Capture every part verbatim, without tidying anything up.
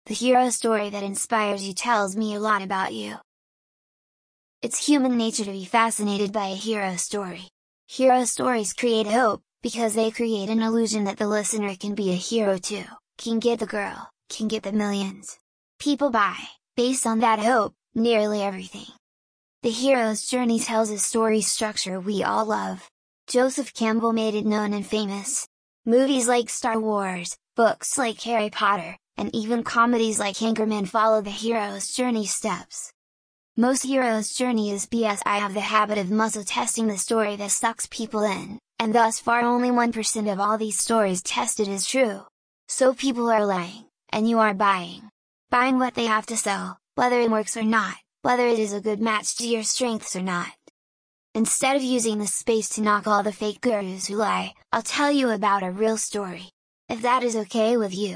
The hero story that inspires you tells me a lot about you. It's human nature to be fascinated by a hero story. Hero stories create hope, because they create an illusion that the listener can be a hero too, can get the girl, can get the millions. People buy, based on that hope, nearly everything. The hero's journey tells a story structure we all love. Joseph Campbell made it known and famous. Movies like Star Wars, books like Harry Potter, and even comedies like Anchorman follow the hero's journey steps. Most hero's journey is B S. I have the habit of muscle testing the story that sucks people in, and thus far only one percent of all these stories tested is true. So people are lying, and you are buying. Buying what they have to sell, whether it works or not, whether it is a good match to your strengths or not. Instead of using this space to knock all the fake gurus who lie, I'll tell you about a real story. If that is okay with you.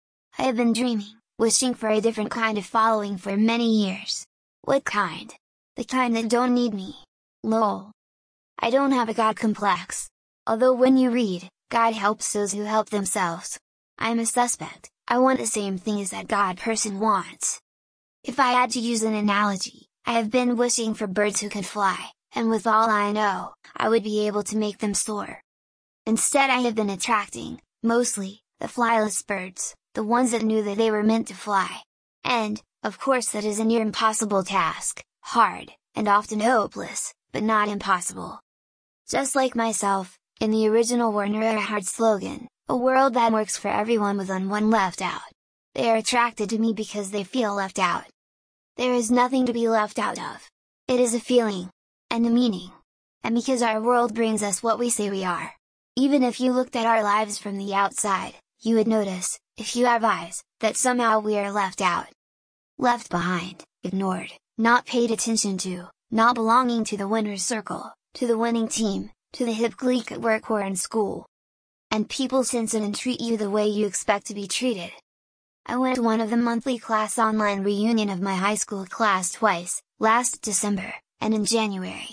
I have been dreaming, wishing for a different kind of following for many years. What kind? The kind that don't need me. Lol. I don't have a God complex. Although when you read, God helps those who help themselves. I'm a suspect, I want the same thing as that God person wants. If I had to use an analogy, I have been wishing for birds who could fly, and with all I know, I would be able to make them soar. Instead I have been attracting, mostly, the flyless birds, the ones that knew that they were meant to fly. And, of course that is a near impossible task, hard, and often hopeless, but not impossible. Just like myself, in the original Werner Erhard slogan, a world that works for everyone with one left out. They are attracted to me because they feel left out. There is nothing to be left out of. It is a feeling, and a meaning. And because our world brings us what we say we are. Even if you looked at our lives from the outside, you would notice, if you have eyes, that somehow we are left out. Left behind, ignored, not paid attention to, not belonging to the winner's circle, to the winning team, to the hip clique at work or in school. And people sense it and treat you the way you expect to be treated. I went to one of the monthly class online reunion of my high school class twice, last December, and in January.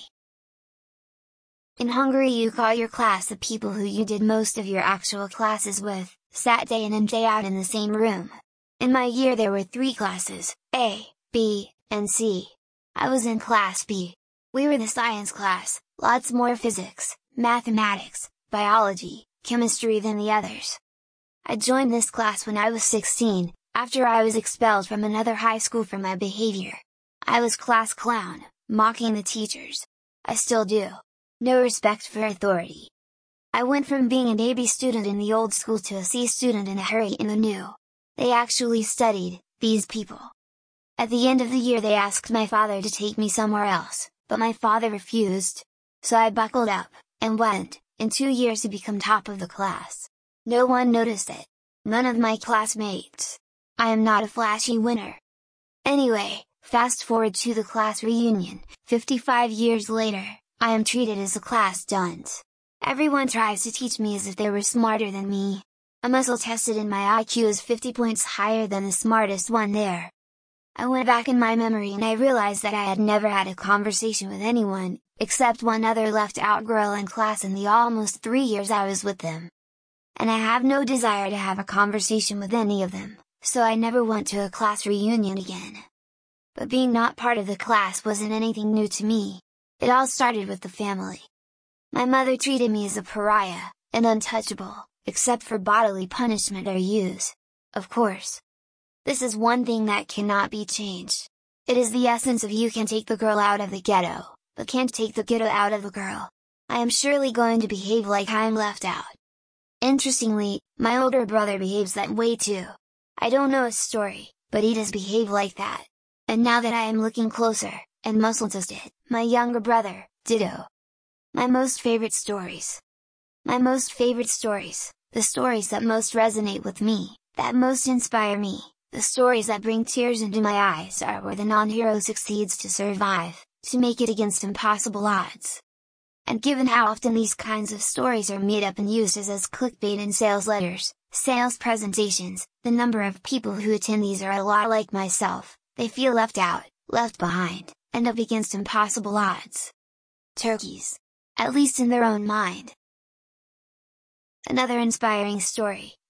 In Hungary you call your class the people who you did most of your actual classes with, sat day in and day out in the same room. In my year there were three classes, A, B, and C. I was in class B. We were the science class, lots more physics, mathematics, biology, chemistry than the others. I joined this class when I was sixteen, after I was expelled from another high school for my behavior. I was class clown, mocking the teachers. I still do. No respect for authority. I went from being an A B student in the old school to a C student in a hurry in the new. They actually studied, these people. At the end of the year they asked my father to take me somewhere else, but my father refused. So I buckled up, and went, in two years to become top of the class. No one noticed it. None of my classmates. I am not a flashy winner. Anyway, fast forward to the class reunion, fifty-five years later, I am treated as a class dunce. Everyone tries to teach me as if they were smarter than me. A muscle tested and my I Q is fifty points higher than the smartest one there. I went back in my memory and I realized that I had never had a conversation with anyone, except one other left out girl in class in the almost three years I was with them. And I have no desire to have a conversation with any of them, so I never went to a class reunion again. But being not part of the class wasn't anything new to me. It all started with the family. My mother treated me as a pariah, and untouchable, except for bodily punishment or use. Of course. This is one thing that cannot be changed. It is the essence of you can take the girl out of the ghetto, but can't take the ghetto out of the girl. I am surely going to behave like I'm left out. Interestingly, my older brother behaves that way too. I don't know his story, but he does behave like that. And now that I am looking closer, and muscle tested, my younger brother, ditto. My most favorite stories. My most favorite stories, the stories that most resonate with me, that most inspire me, the stories that bring tears into my eyes are where the non-hero succeeds to survive, to make it against impossible odds. And given how often these kinds of stories are made up and used as, as clickbait in sales letters, sales presentations, the number of people who attend these are a lot like myself, they feel left out, left behind, and up against impossible odds. Turkeys. At least in their own mind. Another inspiring story,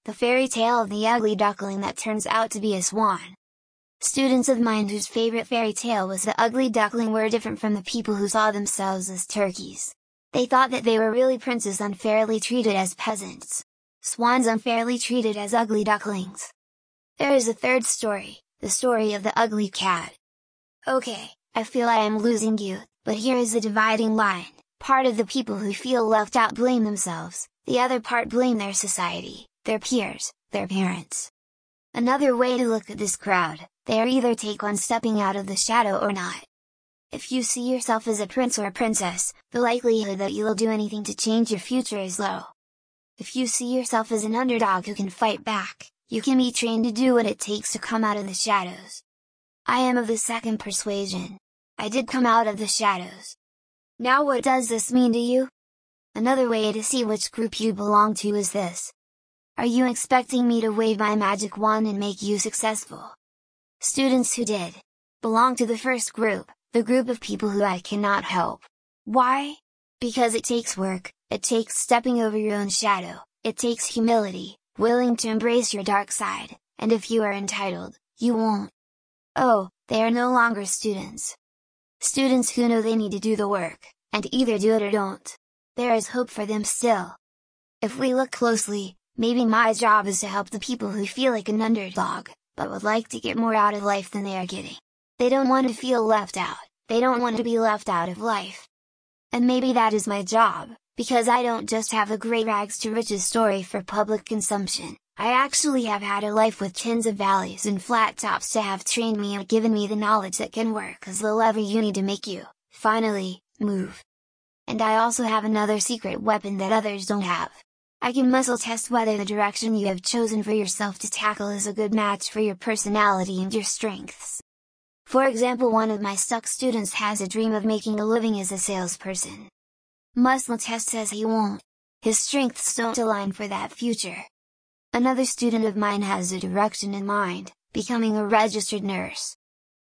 the fairy tale of the ugly duckling that turns out to be a swan. Students of mine whose favorite fairy tale was the ugly duckling were different from the people who saw themselves as turkeys. They thought that they were really princes unfairly treated as peasants. Swans unfairly treated as ugly ducklings. There is a third story, the story of the ugly cat. Okay, I feel I am losing you, but here is the dividing line. Part of the people who feel left out blame themselves, the other part blame their society, their peers, their parents. Another way to look at this crowd, they are either take on stepping out of the shadow or not. If you see yourself as a prince or a princess, the likelihood that you'll do anything to change your future is low. If you see yourself as an underdog who can fight back, you can be trained to do what it takes to come out of the shadows. I am of the second persuasion. I did come out of the shadows. Now what does this mean to you? Another way to see which group you belong to is this. Are you expecting me to wave my magic wand and make you successful? Students who did belong to the first group, the group of people who I cannot help. Why? Because it takes work, it takes stepping over your own shadow, it takes humility, willing to embrace your dark side, and if you are entitled, you won't. Oh, they are no longer students. Students who know they need to do the work, and either do it or don't. There is hope for them still. If we look closely, maybe my job is to help the people who feel like an underdog, but would like to get more out of life than they are getting. They don't want to feel left out, they don't want to be left out of life. And maybe that is my job, because I don't just have a great rags to riches story for public consumption. I actually have had a life with tens of valleys and flat tops to have trained me and given me the knowledge that can work as the lever you need to make you, finally, move. And I also have another secret weapon that others don't have. I can muscle test whether the direction you have chosen for yourself to tackle is a good match for your personality and your strengths. For example, one of my stuck students has a dream of making a living as a salesperson. Muscle test says he won't. His strengths don't align for that future. Another student of mine has a direction in mind, becoming a registered nurse.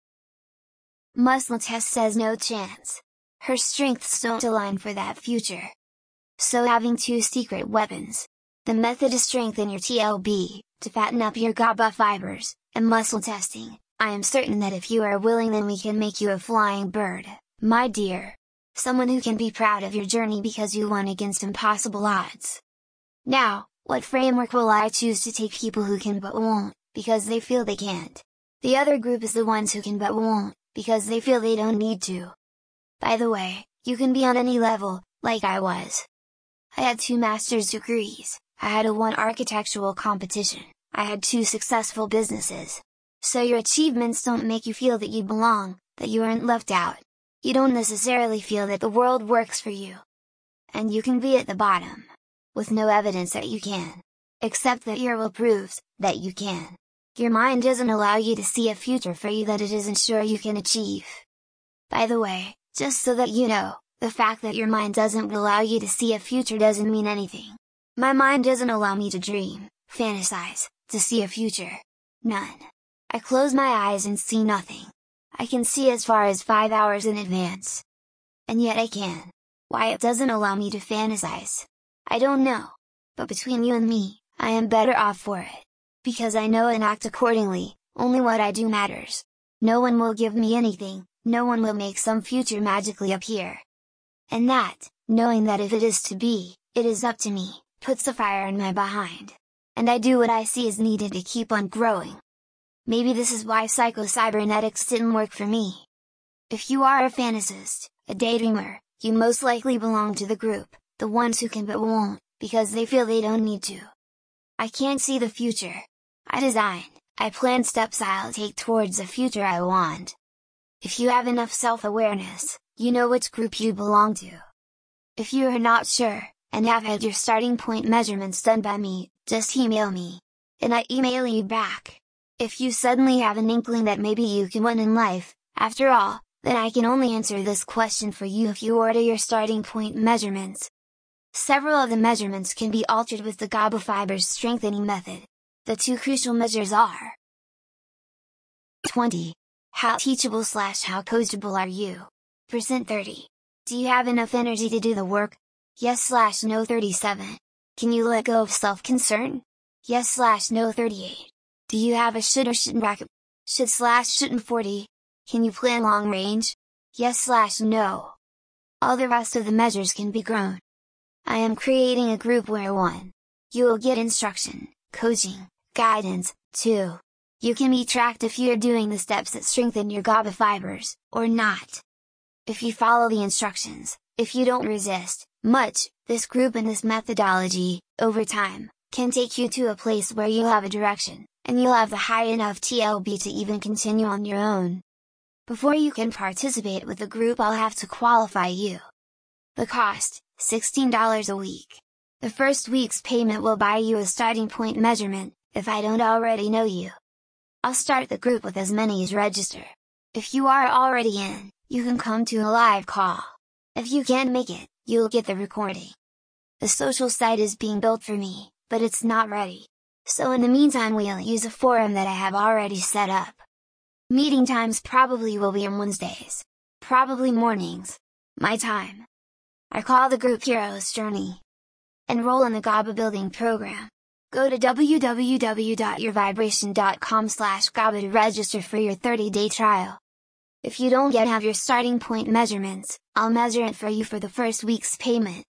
Muscle test says no chance. Her strengths don't align for that future. So having two secret weapons. The method to strengthen your T L B, to fatten up your GABA fibers, and muscle testing. I am certain that if you are willing, then we can make you a flying bird, my dear. Someone who can be proud of your journey because you won against impossible odds. Now, what framework will I choose to take people who can but won't, because they feel they can't? The other group is the ones who can but won't, because they feel they don't need to. By the way, you can be on any level, like I was. I had two master's degrees, I had a one architectural competition, I had two successful businesses. So your achievements don't make you feel that you belong, that you aren't left out. You don't necessarily feel that the world works for you. And you can be at the bottom, with no evidence that you can. Except that your will proves that you can. Your mind doesn't allow you to see a future for you that it isn't sure you can achieve. By the way, just so that you know, the fact that your mind doesn't allow you to see a future doesn't mean anything. My mind doesn't allow me to dream, fantasize, to see a future. None. I close my eyes and see nothing. I can see as far as five hours in advance. And yet I can. Why it doesn't allow me to fantasize? I don't know. But between you and me, I am better off for it. Because I know and act accordingly, only what I do matters. No one will give me anything, no one will make some future magically appear. And that, knowing that if it is to be, it is up to me, puts the fire in my behind. And I do what I see is needed to keep on growing. Maybe this is why psycho-cybernetics didn't work for me. If you are a fantasist, a daydreamer, you most likely belong to the group, the ones who can but won't, because they feel they don't need to. I can't see the future. I design, I plan steps I'll take towards the future I want. If you have enough self-awareness, you know which group you belong to. If you are not sure, and have had your starting point measurements done by me, just email me. And I email you back. If you suddenly have an inkling that maybe you can win in life, after all, then I can only answer this question for you if you order your starting point measurements. Several of the measurements can be altered with the GABA fibers strengthening method. The two crucial measures are twenty. How teachable slash how coachable are you? Percent thirty. Do you have enough energy to do the work? Yes slash no thirty-seven. Can you let go of self-concern? Yes slash no thirty-eight. Do you have a should or shouldn't bracket? Should slash shouldn't forty? Can you plan long range? Yes slash no. All the rest of the measures can be grown. I am creating a group where one. You will get instruction, coaching, guidance. two. You can be tracked if you are doing the steps that strengthen your GABA fibers, or not. If you follow the instructions, if you don't resist much, this group and this methodology, over time, can take you to a place where you'll have a direction, and you'll have the high enough T L B to even continue on your own. Before you can participate with the group, I'll have to qualify you. The cost, sixteen dollars a week. The first week's payment will buy you a starting point measurement, if I don't already know you. I'll start the group with as many as register. If you are already in, you can come to a live call. If you can't make it, you'll get the recording. The social site is being built for me, but it's not ready. So in the meantime we'll use a forum that I have already set up. Meeting times probably will be on Wednesdays. Probably mornings. My time. I call the group Hero's Journey. Enroll in the GABA Building Program. Go to w w w dot your vibration dot com slash GABA to register for your thirty day trial. If you don't yet have your starting point measurements, I'll measure it for you for the first week's payment.